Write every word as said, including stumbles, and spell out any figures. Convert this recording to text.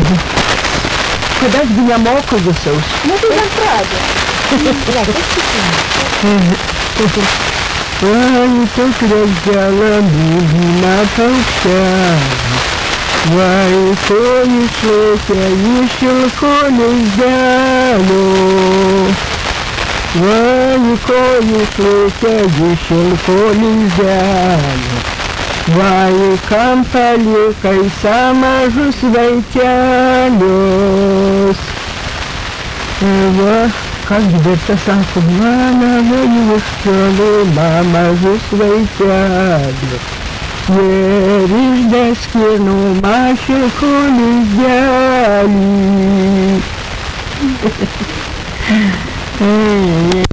Kodėl gi nemoku visaus? Nu, tai dar pradė. Ne, kaip tikime. Ой, как раздела бубна полча, Ой, конечная еще колезяну, Ой, конечная еще колезяну, Ой, кампаликой сама же светянус. Как где-то саку мана в школу, мама же светят. Веришь, да скину мальчику взяли.